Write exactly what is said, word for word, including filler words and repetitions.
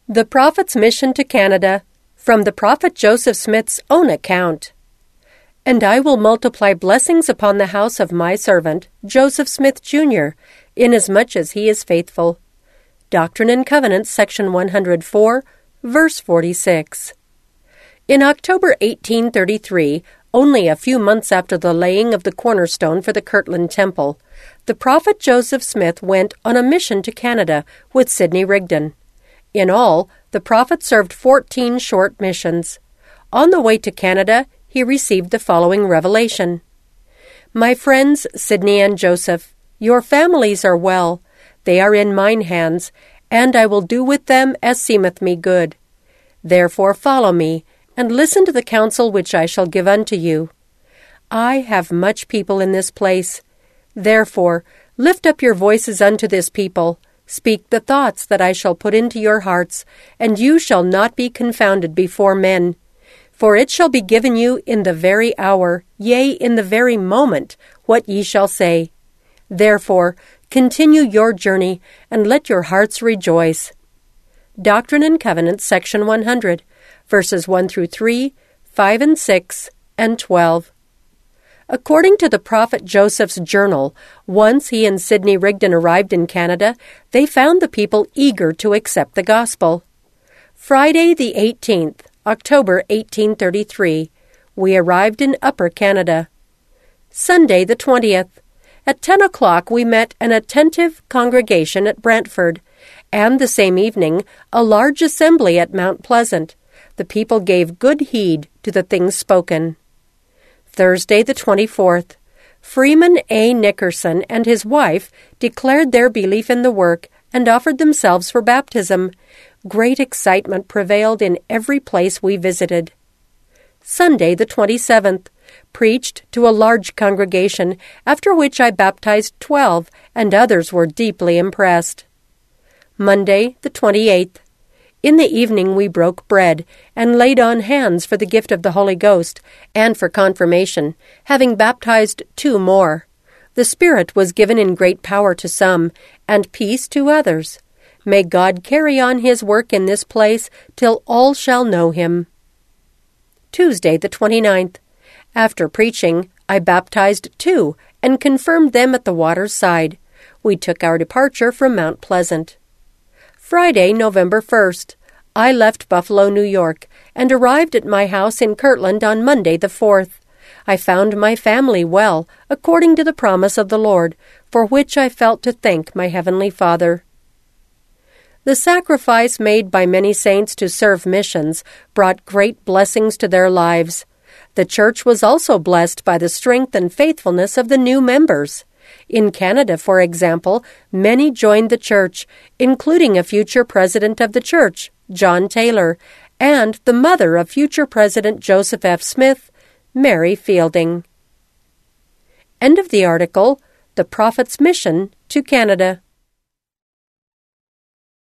The Prophet's Mission to Canada, from the Prophet Joseph Smith's own account. And I will multiply blessings upon the house of my servant, Joseph Smith, Junior, inasmuch as he is faithful. Doctrine and Covenants, section one hundred four, verse forty-six. In October eighteen thirty-three, only a few months after the laying of the cornerstone for the Kirtland Temple, the Prophet Joseph Smith went on a mission to Canada with Sidney Rigdon. In all, the prophet served fourteen short missions. On the way to Canada, he received the following revelation. My friends, Sidney and Joseph, your families are well. They are in mine hands, and I will do with them as seemeth me good. Therefore follow me, and listen to the counsel which I shall give unto you. I have much people in this place. Therefore lift up your voices unto this people. Speak the thoughts that I shall put into your hearts, and you shall not be confounded before men. For it shall be given you in the very hour, yea, in the very moment, what ye shall say. Therefore continue your journey, and let your hearts rejoice. Doctrine and Covenants, section one hundred, verses one through three, five and six, and twelve. According to the prophet Joseph's journal, once he and Sidney Rigdon arrived in Canada, they found the people eager to accept the gospel. Friday the eighteenth, October eighteen thirty-three, we arrived in Upper Canada. Sunday the twentieth, at ten o'clock we met an attentive congregation at Brantford, and the same evening a large assembly at Mount Pleasant. The people gave good heed to the things spoken. Thursday the twenty-fourth, Freeman A. Nickerson and his wife declared their belief in the work and offered themselves for baptism. Great excitement prevailed in every place we visited. Sunday the twenty-seventh, preached to a large congregation, after which I baptized twelve, and others were deeply impressed. Monday the twenty-eighth, in the evening we broke bread, and laid on hands for the gift of the Holy Ghost, and for confirmation, having baptized two more. The Spirit was given in great power to some, and peace to others. May God carry on his work in this place, till all shall know him. Tuesday the twenty-ninth. After preaching, I baptized two, and confirmed them at the water's side. We took our departure from Mount Pleasant. Friday, November first, I left Buffalo, New York, and arrived at my house in Kirtland on Monday the fourth. I found my family well, according to the promise of the Lord, for which I felt to thank my Heavenly Father. The sacrifice made by many saints to serve missions brought great blessings to their lives. The church was also blessed by the strength and faithfulness of the new members. In Canada, for example, many joined the church, including a future president of the church, John Taylor, and the mother of future President Joseph F. Smith, Mary Fielding. End of the article, The Prophet's Mission to Canada.